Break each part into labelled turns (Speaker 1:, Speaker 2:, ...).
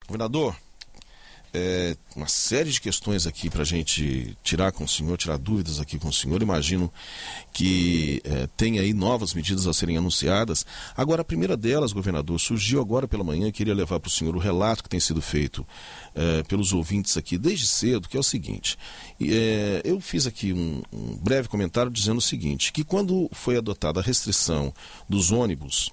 Speaker 1: Governador, uma série de questões aqui para a gente tirar com o senhor, tirar dúvidas aqui com o senhor. Imagino que tem aí novas medidas a serem anunciadas. Agora, a primeira delas, governador, surgiu agora pela manhã. Eu queria levar para o senhor o relato que tem sido feito pelos ouvintes aqui desde cedo, que é o seguinte. Eu fiz aqui um breve comentário dizendo o seguinte, que quando foi adotada a restrição dos ônibus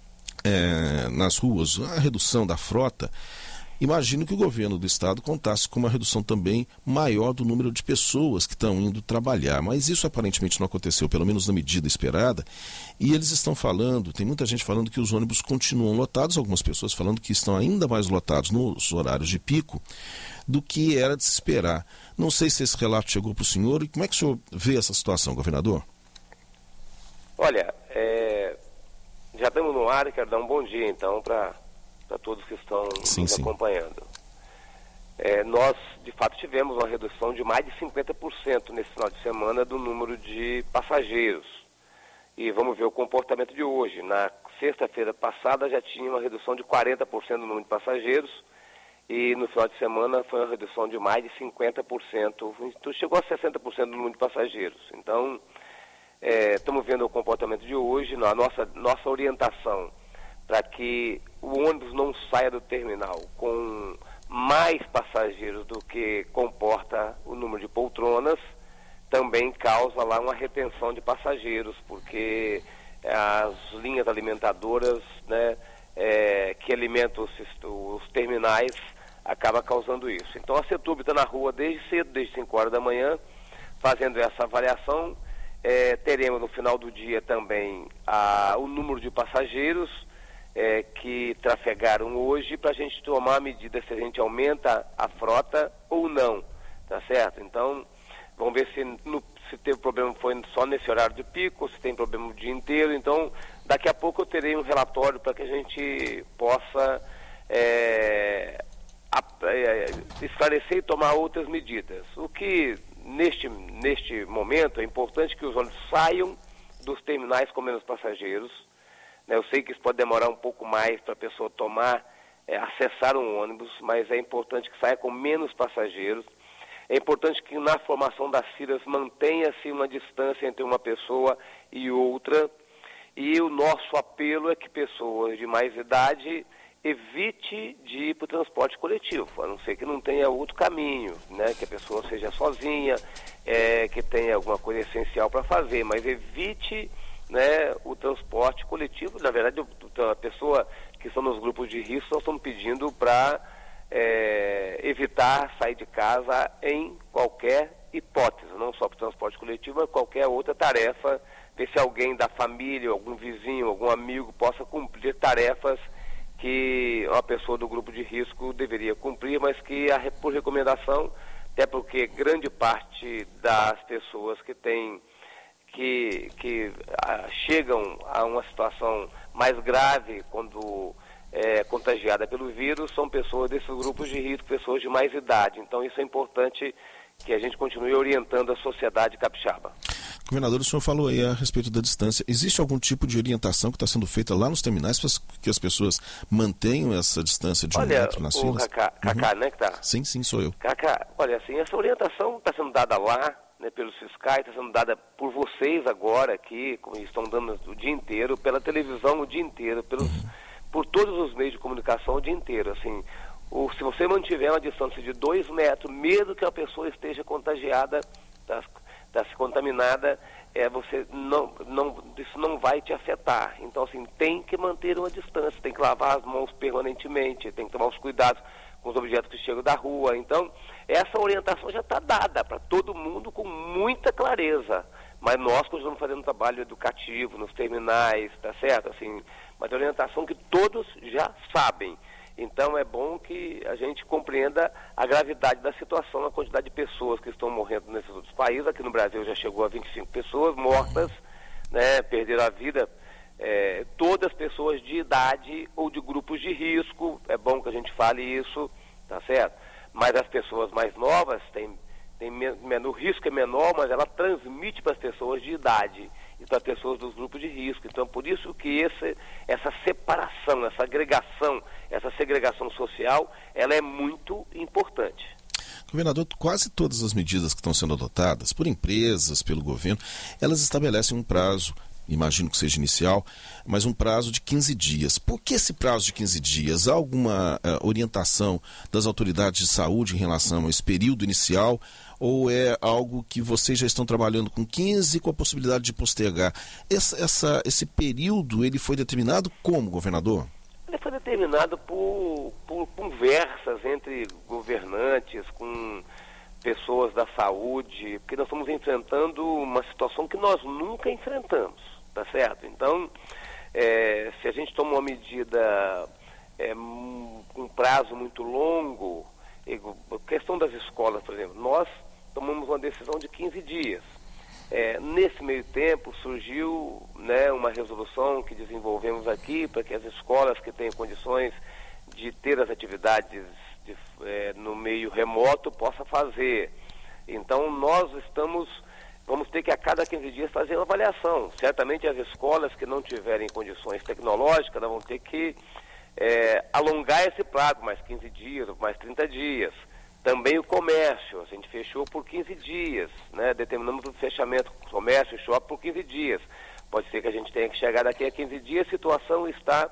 Speaker 1: nas ruas, a redução da frota, imagino que o governo do estado contasse com uma redução também maior do número de pessoas que estão indo trabalhar, mas isso aparentemente não aconteceu, pelo menos na medida esperada, e eles estão falando, tem muita gente falando que os ônibus continuam lotados, algumas pessoas falando que estão ainda mais lotados nos horários de pico do que era de se esperar. Não sei se esse relato chegou para o senhor, e como é que o senhor vê essa situação, governador?
Speaker 2: Olha, já estamos no ar e quero dar um bom dia então para todos que estão nos acompanhando. Nós, de fato, tivemos uma redução de mais de 50% nesse final de semana do número de passageiros. E vamos ver o comportamento de hoje. Na sexta-feira passada já tinha uma redução de 40% do número de passageiros e no final de semana foi uma redução de mais de 50%, então chegou a 60% do número de passageiros. Então, estamos vendo o comportamento de hoje, a nossa orientação para que o ônibus não saia do terminal com mais passageiros do que comporta o número de poltronas, também causa lá uma retenção de passageiros, porque as linhas alimentadoras, né, que alimentam os terminais, acaba causando isso. Então a CETURB está na rua desde cedo, desde 5 horas da manhã, fazendo essa avaliação. Teremos no final do dia também o número de passageiros que trafegaram hoje, para a gente tomar a medida se a gente aumenta a frota ou não, tá certo? Então, vamos ver se teve problema foi só nesse horário de pico, se tem problema o dia inteiro. Então, daqui a pouco eu terei um relatório para que a gente possa esclarecer e tomar outras medidas. O que, neste momento, é importante que os ônibus saiam dos terminais com menos passageiros. Eu sei que isso pode demorar um pouco mais para a pessoa acessar um ônibus, mas é importante que saia com menos passageiros. É importante que na formação das filas mantenha-se uma distância entre uma pessoa e outra. E o nosso apelo é que pessoas de mais idade evite de ir para o transporte coletivo, a não ser que não tenha outro caminho, né? Que a pessoa seja sozinha, que tenha alguma coisa essencial para fazer, mas evite, né, o transporte coletivo. Na verdade, a pessoa que estão nos grupos de risco, nós estamos pedindo para evitar sair de casa em qualquer hipótese, não só para o transporte coletivo, mas qualquer outra tarefa, ver se alguém da família, algum vizinho, algum amigo possa cumprir tarefas que uma pessoa do grupo de risco deveria cumprir, mas que por recomendação, até porque grande parte das pessoas que chegam a uma situação mais grave quando contagiada pelo vírus são pessoas desses grupos de risco, pessoas de mais idade. Então isso é importante que a gente continue orientando a sociedade capixaba.
Speaker 1: Governador, o senhor falou aí a respeito da distância. Existe algum tipo de orientação que está sendo feita lá nos terminais para que as pessoas mantenham essa distância de 1 metro nas filas?
Speaker 2: Cacá, né, que tá?
Speaker 1: Sim, sou eu.
Speaker 2: Cacá, olha, assim, essa orientação está sendo dada lá, né, pelos fiscais, está sendo dada por vocês agora aqui, como estão dando o dia inteiro, pela televisão o dia inteiro, por todos os meios de comunicação o dia inteiro. Assim, se você mantiver uma distância de 2 metros, mesmo que a pessoa esteja contagiada, está contaminada, isso não vai te afetar. Então, assim, tem que manter uma distância, tem que lavar as mãos permanentemente, tem que tomar os cuidados com os objetos que chegam da rua. Então, essa orientação já está dada para todo mundo com muita clareza. Mas nós continuamos fazendo um trabalho educativo nos terminais, tá certo? Assim, mas a orientação que todos já sabem. Então é bom que a gente compreenda a gravidade da situação, a quantidade de pessoas que estão morrendo nesses outros países. Aqui no Brasil já chegou a 25 pessoas mortas, né, perderam a vida, todas pessoas de idade ou de grupos de risco. É bom que a gente fale isso, tá certo? Mas as pessoas mais novas o risco é menor, mas ela transmite para as pessoas de idade. e para pessoas dos grupos de risco. Então, por isso que essa separação, essa agregação, essa segregação social, ela é muito importante.
Speaker 1: Governador, quase todas as medidas que estão sendo adotadas por empresas, pelo governo, elas estabelecem um prazo, imagino que seja inicial, mas um prazo de 15 dias. Por que esse prazo de 15 dias? Há alguma orientação das autoridades de saúde em relação a esse período inicial, ou é algo que vocês já estão trabalhando com 15 com a possibilidade de postergar? Esse período, ele foi determinado como, governador?
Speaker 2: Ele foi determinado por conversas entre governantes, com pessoas da saúde, porque nós estamos enfrentando uma situação que nós nunca enfrentamos, tá certo? Então, se a gente toma uma medida com um prazo muito longo, questão das escolas, por exemplo, nós tomamos uma decisão de 15 dias. Nesse meio tempo surgiu, né, uma resolução que desenvolvemos aqui para que as escolas que têm condições de ter as atividades no meio remoto possam fazer. Então nós vamos ter que a cada 15 dias fazer uma avaliação. Certamente as escolas que não tiverem condições tecnológicas vão ter que alongar esse prazo, mais 15 dias, mais 30 dias. Também o comércio, a gente fechou por 15 dias, né? Determinamos o fechamento do comércio e shopping por 15 dias. Pode ser que a gente tenha que chegar daqui a 15 dias, a situação está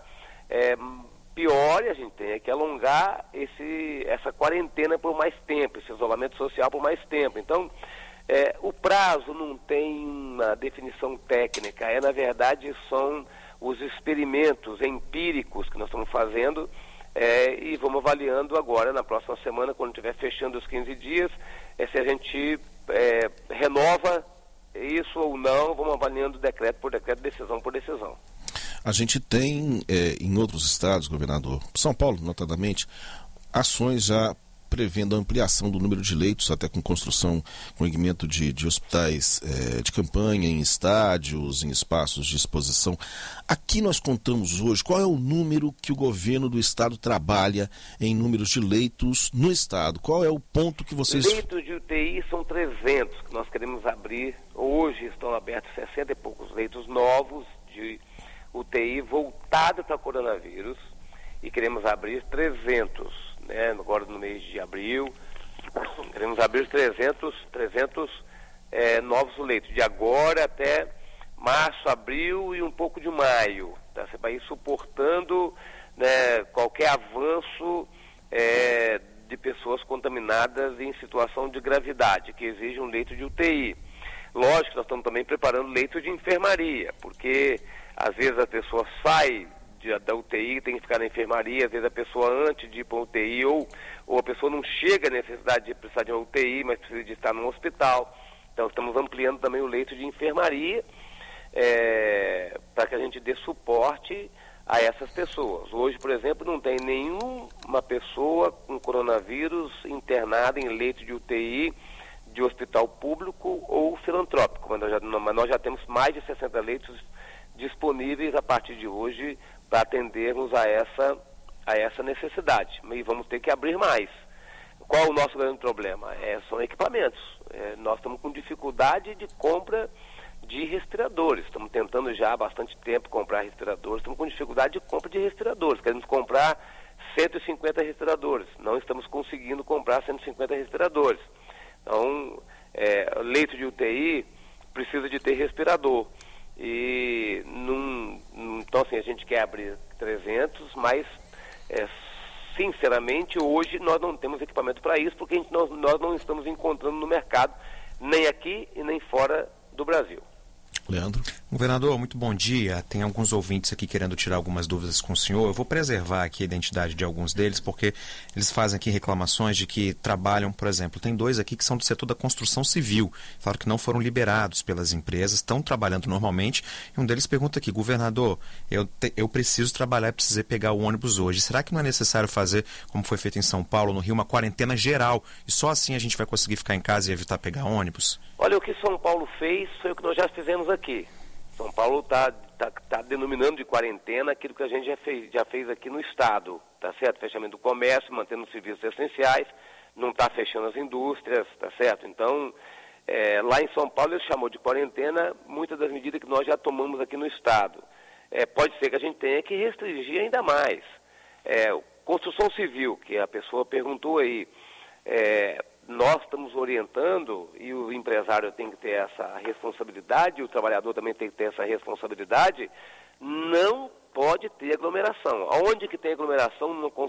Speaker 2: pior e a gente tenha que alongar essa quarentena por mais tempo, esse isolamento social por mais tempo. Então, o prazo não tem uma definição técnica, na verdade são os experimentos empíricos que nós estamos fazendo. E vamos avaliando agora, na próxima semana, quando estiver fechando os 15 dias, se a gente renova isso ou não, vamos avaliando decreto por decreto, decisão por decisão.
Speaker 1: A gente tem, em outros estados, governador, São Paulo, notadamente, ações já prevendo a ampliação do número de leitos, até com construção, com erguimento de hospitais de campanha, em estádios, em espaços de exposição. Aqui nós contamos hoje, qual é o número que o governo do estado trabalha em números de leitos no estado? Qual é o ponto que vocês...
Speaker 2: Leitos de UTI são 300 que nós queremos abrir. Hoje estão abertos 60 e poucos leitos novos de UTI voltados para coronavírus e queremos abrir 300. Agora no mês de abril, queremos abrir 300 novos leitos, de agora até março, abril e um pouco de maio. Tá? Você vai ir suportando, né, qualquer avanço de pessoas contaminadas em situação de gravidade, que exige um leito de UTI. Lógico que nós estamos também preparando leito de enfermaria, porque às vezes a pessoa sai da UTI, tem que ficar na enfermaria, às vezes a pessoa antes de ir para a UTI, ou a pessoa não chega à necessidade de precisar de uma UTI, mas precisa de estar num hospital. Então estamos ampliando também o leito de enfermaria, para que a gente dê suporte a essas pessoas. Hoje, por exemplo, não tem nenhuma pessoa com coronavírus internada em leito de UTI de hospital público ou filantrópico, mas nós já temos mais de 60 leitos disponíveis a partir de hoje para atendermos a essa necessidade. E vamos ter que abrir mais. Qual é o nosso grande problema? São equipamentos. Nós estamos com dificuldade de compra de respiradores. Estamos tentando já há bastante tempo comprar respiradores. Estamos com dificuldade de compra de respiradores. Queremos comprar 150 respiradores. Não estamos conseguindo comprar 150 respiradores. Então, leito de UTI precisa de ter respirador. Então, assim, a gente quer abrir 300, mas, sinceramente, hoje nós não temos equipamento para isso, porque nós não estamos encontrando no mercado, nem aqui e nem fora do Brasil.
Speaker 1: Leandro.
Speaker 3: Governador, muito bom dia. Tem alguns ouvintes aqui querendo tirar algumas dúvidas com o senhor. Eu vou preservar aqui a identidade de alguns deles, porque eles fazem aqui reclamações de que trabalham, por exemplo, tem dois aqui que são do setor da construção civil. Falaram que não foram liberados pelas empresas, estão trabalhando normalmente. E um deles pergunta aqui, governador, eu preciso trabalhar e precisei pegar o ônibus hoje. Será que não é necessário fazer, como foi feito em São Paulo, no Rio, uma quarentena geral? E só assim a gente vai conseguir ficar em casa e evitar pegar ônibus?
Speaker 2: Olha, o que São Paulo fez foi o que nós já fizemos aqui. São Paulo está denominando de quarentena aquilo que a gente já fez aqui no estado, tá certo? Fechamento do comércio, mantendo os serviços essenciais, não está fechando as indústrias, tá certo? Então, Lá em São Paulo ele chamou de quarentena muitas das medidas que nós já tomamos aqui no Estado. Pode ser que a gente tenha que restringir ainda mais. Construção civil, que a pessoa perguntou aí, nós estamos orientando e o empresário tem que ter essa responsabilidade, o trabalhador também tem que ter essa responsabilidade, não pode ter aglomeração. Aonde que tem aglomeração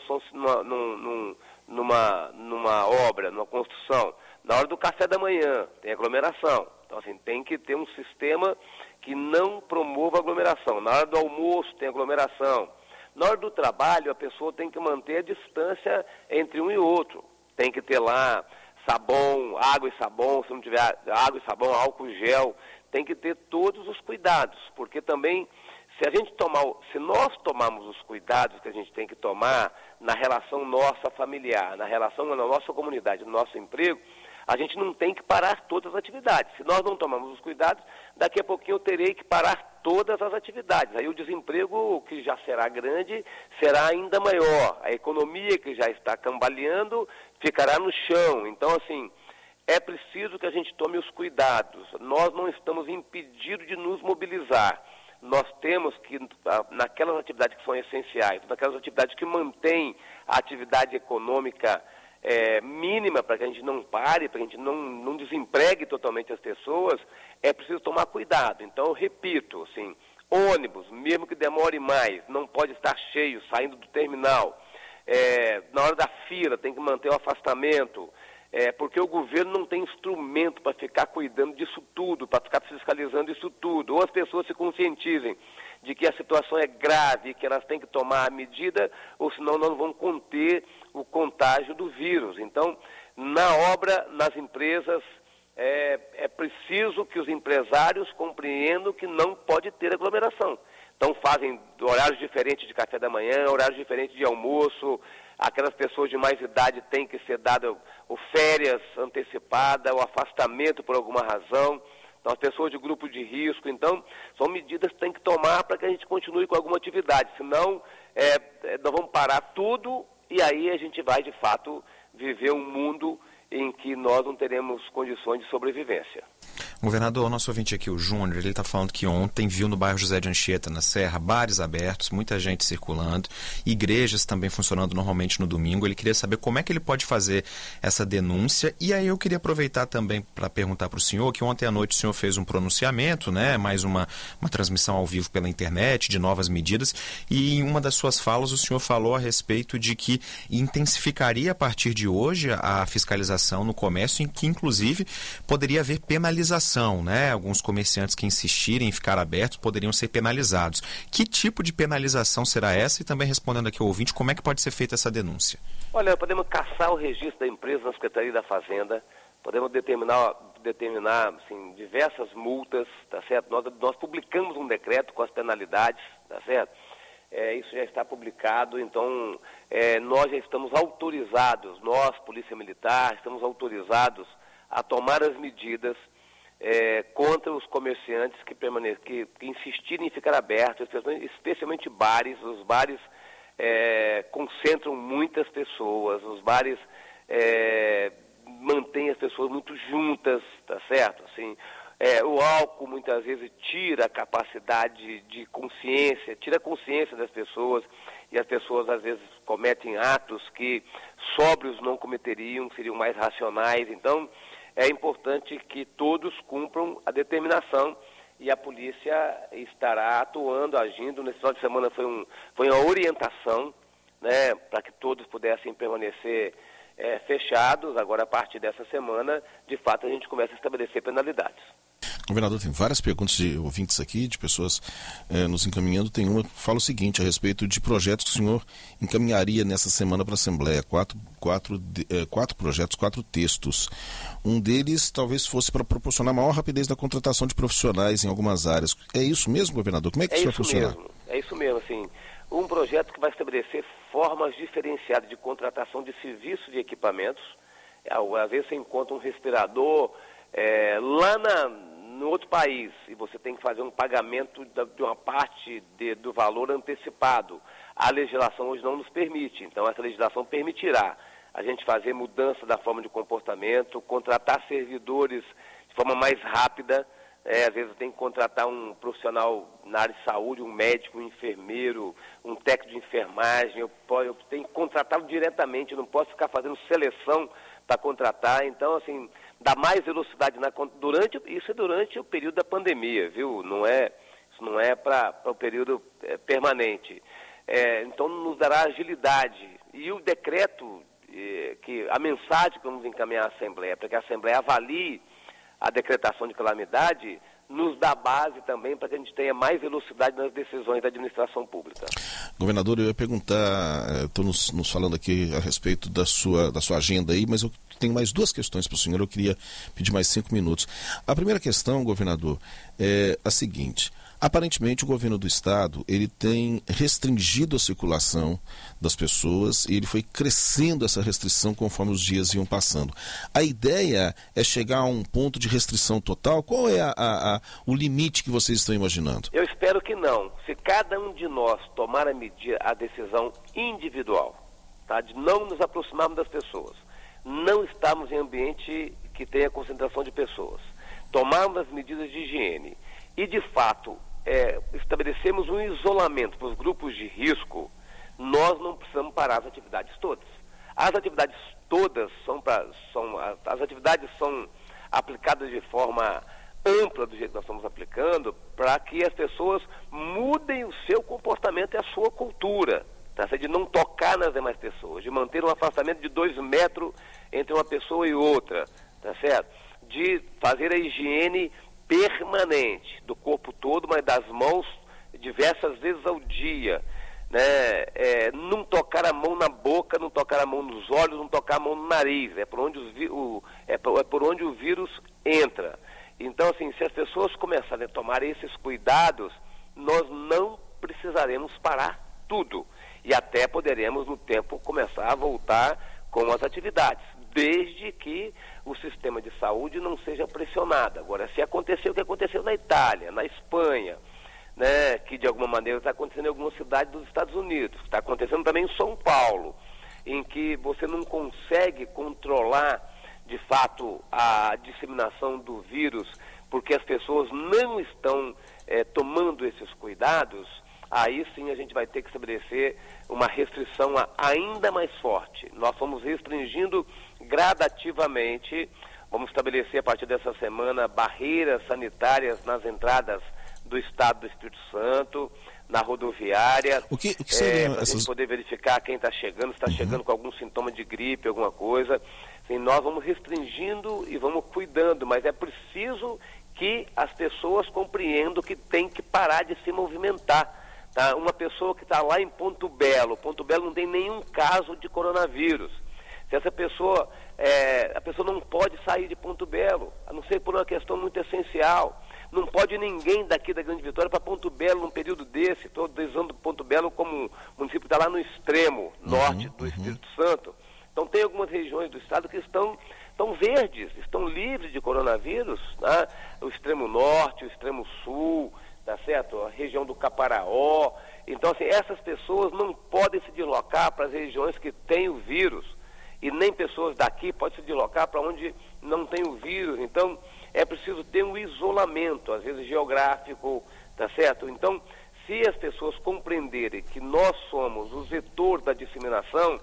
Speaker 2: numa obra, numa construção? Na hora do café da manhã tem aglomeração. Então, assim, tem que ter um sistema que não promova aglomeração. Na hora do almoço tem aglomeração. Na hora do trabalho, a pessoa tem que manter a distância entre um e outro. Tem que ter lá sabão, água e sabão, se não tiver água e sabão, álcool gel. Tem que ter todos os cuidados, porque também, se nós tomarmos os cuidados que a gente tem que tomar na relação nossa familiar, na relação na nossa comunidade, no nosso emprego, a gente não tem que parar todas as atividades. Se nós não tomarmos os cuidados, daqui a pouquinho eu terei que parar todas as atividades. Aí o desemprego, que já será grande, será ainda maior. A economia, que já está cambaleando, ficará no chão. Então, assim, é preciso que a gente tome os cuidados. Nós não estamos impedidos de nos mobilizar. Nós temos que, naquelas atividades que são essenciais, naquelas atividades que mantêm a atividade econômica mínima, para que a gente não pare, para que a gente não desempregue totalmente as pessoas, é preciso tomar cuidado. Então, eu repito, assim, ônibus, mesmo que demore mais, não pode estar cheio, saindo do terminal. Na hora da fila, tem que manter o afastamento, porque o governo não tem instrumento para ficar cuidando disso tudo, para ficar fiscalizando isso tudo. Ou as pessoas se conscientizem de que a situação é grave, que elas têm que tomar a medida, ou senão nós não vamos conter o contágio do vírus. Então, na obra, nas empresas, é preciso que os empresários compreendam que não pode ter aglomeração. Então, fazem horários diferentes de café da manhã, horários diferentes de almoço. Aquelas pessoas de mais idade têm que ser dadas férias antecipadas, o afastamento por alguma razão. Então, as pessoas de grupo de risco. Então, são medidas que tem que tomar para que a gente continue com alguma atividade. Senão, nós vamos parar tudo e aí a gente vai, de fato, viver um mundo em que nós não teremos condições de sobrevivência.
Speaker 3: Governador, o nosso ouvinte aqui, o Júnior, ele está falando que ontem viu no bairro José de Anchieta, na Serra, bares abertos, muita gente circulando, igrejas também funcionando normalmente no domingo. Ele queria saber como é que ele pode fazer essa denúncia. E aí eu queria aproveitar também para perguntar para o senhor, que ontem à noite o senhor fez um pronunciamento, né, mais uma transmissão ao vivo pela internet de novas medidas, e em uma das suas falas o senhor falou a respeito de que intensificaria a partir de hoje a fiscalização no comércio, em que inclusive poderia haver penalização, né? Alguns comerciantes que insistirem em ficar abertos poderiam ser penalizados. Que tipo de penalização será essa? E também respondendo aqui ao ouvinte, como é que pode ser feita essa denúncia?
Speaker 2: Olha, podemos caçar o registro da empresa na Secretaria da Fazenda, podemos determinar assim, diversas multas, tá certo? Nós publicamos um decreto com as penalidades, tá certo? Isso já está publicado, então nós já estamos autorizados, nós, Polícia Militar, estamos autorizados a tomar as medidas contra os comerciantes que insistirem em ficar abertos, especialmente bares. Os bares concentram muitas pessoas, os bares mantêm as pessoas muito juntas, tá certo? Assim, o álcool muitas vezes tira a capacidade de consciência, tira a consciência das pessoas, e as pessoas às vezes cometem atos que sóbrios não cometeriam, que seriam mais racionais. Então, é importante que todos cumpram a determinação e a polícia estará atuando, agindo. Nesse final de semana foi uma orientação, né, para que todos pudessem permanecer fechados. Agora, a partir dessa semana, de fato, a gente começa a estabelecer penalidades.
Speaker 1: Governador, tem várias perguntas de ouvintes aqui, de pessoas nos encaminhando. Tem uma que fala o seguinte, a respeito de projetos que o senhor encaminharia nessa semana para a Assembleia. Quatro projetos, 4 textos. Um deles talvez fosse para proporcionar maior rapidez na contratação de profissionais em algumas áreas. É isso mesmo, governador? Como é que isso vai funcionar?
Speaker 2: É isso mesmo, assim. Um projeto que vai estabelecer formas diferenciadas de contratação de serviços de equipamentos. Às vezes você encontra um respirador lá no outro país, e você tem que fazer um pagamento de uma parte do valor antecipado. A legislação hoje não nos permite, então essa legislação permitirá a gente fazer mudança da forma de comportamento, contratar servidores forma mais rápida. Às vezes tem que contratar um profissional na área de saúde, um médico, um enfermeiro, um técnico de enfermagem. Eu tenho que contratá-lo diretamente, eu não posso ficar fazendo seleção para contratar. Então, assim, dá mais velocidade durante o período da pandemia, viu? Isso não é para o período permanente. Então, nos dará agilidade. E o decreto, a mensagem que vamos encaminhar à Assembleia, para que a Assembleia avalie a decretação de calamidade, nos dá base também para que a gente tenha mais velocidade nas decisões da administração pública.
Speaker 1: Governador, eu ia perguntar, estou nos falando aqui a respeito da sua agenda aí, mas eu tenho mais 2 questões para o senhor, eu queria pedir mais 5 minutos. A primeira questão, governador, é a seguinte: aparentemente o governo do estado, ele tem restringido a circulação das pessoas e ele foi crescendo essa restrição conforme os dias iam passando. A ideia é chegar a um ponto de restrição total? Qual é o limite que vocês estão imaginando?
Speaker 2: Eu espero que não. Se cada um de nós tomar a decisão individual, tá, de não nos aproximarmos das pessoas, não estarmos em ambiente que tenha concentração de pessoas, tomarmos as medidas de higiene e, de fato, estabelecemos um isolamento para os grupos de risco, nós não precisamos parar as atividades todas. As atividades todas as atividades são aplicadas de forma ampla do jeito que nós estamos aplicando, para que as pessoas mudem o seu comportamento e a sua cultura, tá? De não tocar nas demais pessoas, de manter um afastamento de 2 metros entre uma pessoa e outra, tá certo? De fazer a higiene permanente do corpo todo, mas das mãos diversas vezes ao dia, né? Não tocar a mão na boca, não tocar a mão nos olhos, não tocar a mão no nariz, é por onde o vírus entra. Então, assim, se as pessoas começarem a tomar esses cuidados, nós não precisaremos parar tudo e até poderemos no tempo começar a voltar com as atividades, desde que o sistema de saúde não seja pressionado. Agora, se acontecer o que aconteceu na Itália, na Espanha, né, que de alguma maneira está acontecendo em algumas cidades dos Estados Unidos, está acontecendo também em São Paulo, em que você não consegue controlar, de fato, a disseminação do vírus, porque as pessoas não estão tomando esses cuidados, aí sim a gente vai ter que estabelecer uma restrição ainda mais forte. Nós vamos restringindo gradativamente, vamos estabelecer a partir dessa semana barreiras sanitárias nas entradas do estado do Espírito Santo, na rodoviária,
Speaker 1: o que seria
Speaker 2: para a gente poder verificar quem está chegando, se está chegando com algum sintoma de gripe, alguma coisa. Assim, nós vamos restringindo e vamos cuidando, mas é preciso que as pessoas compreendam que tem que parar de se movimentar. Tá? Uma pessoa que está lá em Ponto Belo não tem nenhum caso de coronavírus. Se essa pessoa, a pessoa não pode sair de Ponto Belo, a não ser por uma questão muito essencial. Não pode ninguém daqui da Grande Vitória para Ponto Belo num período desse. Estou dizendo Ponto Belo como o município está lá no extremo norte do Espírito Santo. Então tem algumas regiões do estado que estão verdes, estão livres de coronavírus, tá? O extremo norte, o extremo sul, tá certo? A região do Caparaó. Então, assim, essas pessoas não podem se deslocar para as regiões que têm o vírus. E nem pessoas daqui podem se deslocar para onde não tem o vírus. Então, é preciso ter um isolamento, às vezes geográfico, tá certo? Então, se as pessoas compreenderem que nós somos os vetores da disseminação,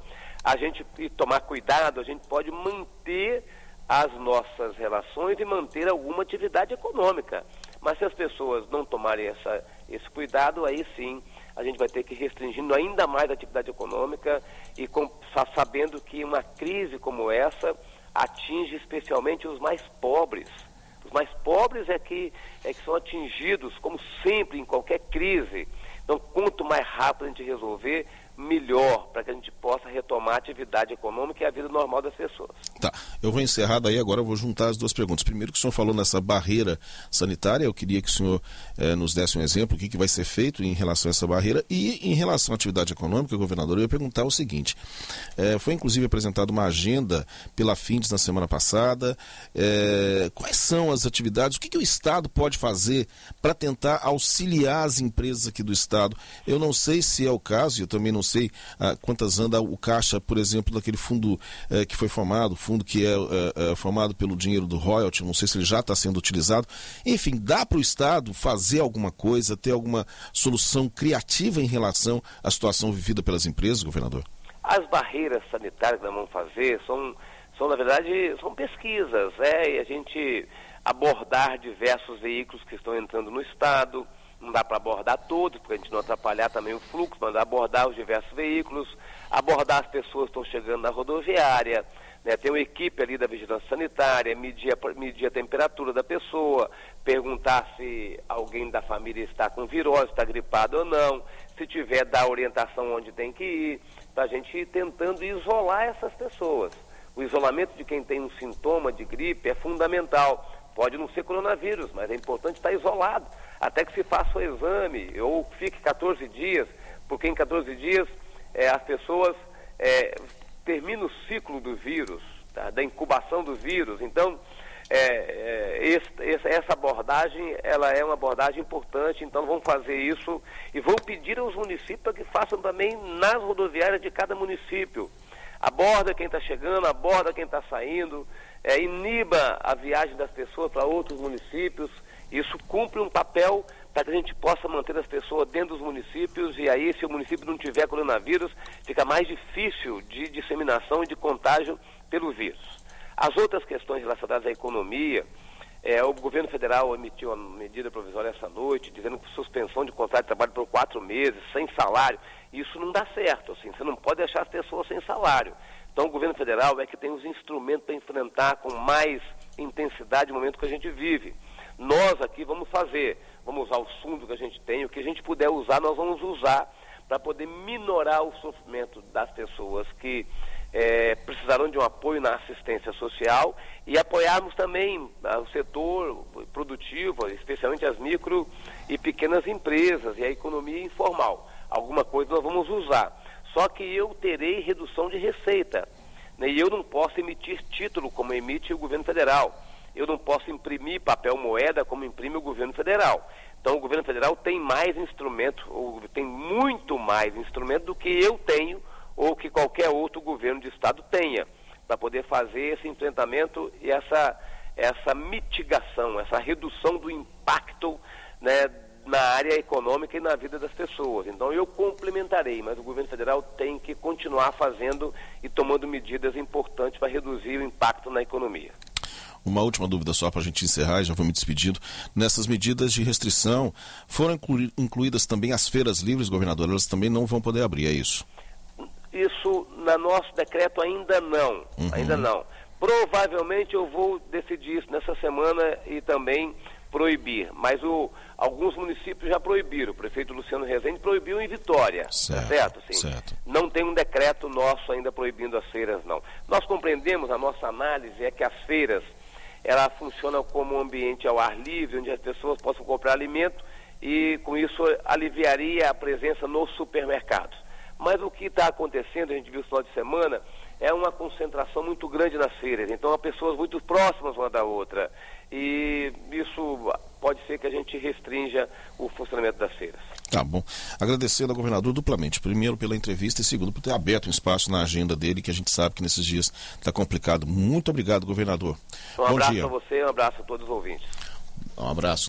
Speaker 2: e tomar cuidado, a gente pode manter as nossas relações e manter alguma atividade econômica. Mas se as pessoas não tomarem esse cuidado, aí sim a gente vai ter que ir restringindo ainda mais a atividade econômica e sabendo que uma crise como essa atinge especialmente os mais pobres. Os mais pobres é que são atingidos, como sempre, em qualquer crise. Então, quanto mais rápido a gente resolver, melhor, para que a gente possa retomar a atividade econômica e a vida normal das pessoas.
Speaker 1: Tá, eu vou encerrar daí agora, eu vou juntar as 2 perguntas. Primeiro, que o senhor falou nessa barreira sanitária, eu queria que o senhor nos desse um exemplo, o que vai ser feito em relação a essa barreira. E em relação à atividade econômica, governador, eu ia perguntar o seguinte, foi inclusive apresentada uma agenda pela FINDES na semana passada, quais são as atividades, o que o Estado pode fazer para tentar auxiliar as empresas aqui do Estado? Eu não sei se é o caso, eu também não sei quantas anda o caixa, por exemplo, daquele fundo que foi formado, fundo que formado pelo dinheiro do royalty, não sei se ele já está sendo utilizado. Enfim, dá para o Estado fazer alguma coisa, ter alguma solução criativa em relação à situação vivida pelas empresas, governador?
Speaker 2: As barreiras sanitárias que nós vamos fazer são na verdade, são pesquisas, e a gente abordar diversos veículos que estão entrando no Estado. Não dá para abordar todos, porque a gente não atrapalhar também o fluxo, mas abordar os diversos veículos, abordar as pessoas que estão chegando na rodoviária, né? Tem uma equipe ali da vigilância sanitária, medir a temperatura da pessoa, perguntar se alguém da família está com virose, está gripado ou não, se tiver, dar orientação onde tem que ir, para a gente ir tentando isolar essas pessoas. O isolamento de quem tem um sintoma de gripe é fundamental. Pode não ser coronavírus, mas é importante estar isolado, até que se faça o exame, ou fique 14 dias, porque em 14 dias as pessoas terminam o ciclo do vírus, tá? Da incubação do vírus. Então, essa abordagem, ela é uma abordagem importante, então vamos fazer isso e vou pedir aos municípios para que façam também nas rodoviárias de cada município. Aborda quem está chegando, aborda quem está saindo, iniba a viagem das pessoas para outros municípios. Isso cumpre um papel para que a gente possa manter as pessoas dentro dos municípios, e aí, se o município não tiver coronavírus, fica mais difícil de disseminação e de contágio pelo vírus. As outras questões relacionadas à economia, o governo federal emitiu uma medida provisória essa noite, dizendo que suspensão de contrato de trabalho por 4 meses, sem salário. Isso não dá certo, assim, você não pode deixar as pessoas sem salário. Então o governo federal é que tem os instrumentos para enfrentar com mais intensidade o momento que a gente vive. Nós aqui vamos usar os fundos que a gente tem, o que a gente puder usar, nós vamos usar para poder minorar o sofrimento das pessoas que precisarão de um apoio na assistência social, e apoiarmos também o setor produtivo, especialmente as micro e pequenas empresas e a economia informal. Alguma coisa nós vamos usar. Só que eu terei redução de receita, né? E eu não posso emitir título como emite o governo federal. Eu não posso imprimir papel moeda como imprime o governo federal. Então o governo federal tem mais instrumento, ou tem muito mais instrumento do que eu tenho ou que qualquer outro governo de estado tenha, para poder fazer esse enfrentamento e essa mitigação, essa redução do impacto, né, na área econômica e na vida das pessoas. Então eu complementarei, mas o governo federal tem que continuar fazendo e tomando medidas importantes para reduzir o impacto na economia.
Speaker 1: Uma última dúvida só para a gente encerrar, e já vou me despedindo. Nessas medidas de restrição, foram incluídas também as feiras livres, governador? Elas também não vão poder abrir, é isso?
Speaker 2: Isso, no nosso decreto, ainda não. Ainda não. Provavelmente eu vou decidir isso nessa semana e também proibir. Mas alguns municípios já proibiram. O prefeito Luciano Rezende proibiu em Vitória. Certo? Sim.
Speaker 1: Certo.
Speaker 2: Não tem um decreto nosso ainda proibindo as feiras, não. Nós compreendemos, a nossa análise é que as feiras, ela funciona como um ambiente ao ar livre, onde as pessoas possam comprar alimento, e com isso aliviaria a presença nos supermercados. Mas o que está acontecendo, a gente viu no final de semana, é uma concentração muito grande nas feiras. Então, há pessoas muito próximas uma da outra. E isso pode ser que a gente restrinja o funcionamento das feiras.
Speaker 1: Tá bom. Agradecendo ao governador duplamente. Primeiro pela entrevista e segundo por ter aberto um espaço na agenda dele, que a gente sabe que nesses dias está complicado. Muito obrigado, governador.
Speaker 2: Um abraço a você e um abraço a todos os ouvintes.
Speaker 1: Um abraço.